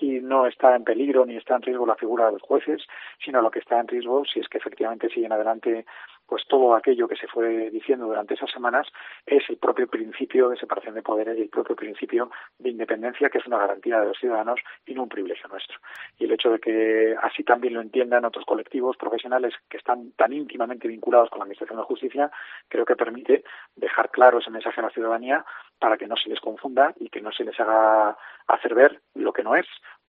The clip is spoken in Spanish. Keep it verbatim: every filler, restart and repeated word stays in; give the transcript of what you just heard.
aquí no está en peligro ni está en riesgo la figura de los jueces, sino lo que está en riesgo, si es que efectivamente siguen adelante pues todo aquello que se fue diciendo durante esas semanas, es el propio principio de separación de poderes y el propio principio de independencia, que es una garantía de los ciudadanos y no un privilegio nuestro. Y el hecho de que así también lo entiendan otros colectivos profesionales que están tan íntimamente vinculados con la Administración de Justicia, creo que permite dejar claro ese mensaje a la ciudadanía para que no se les confunda y que no se les haga hacer ver lo que no es,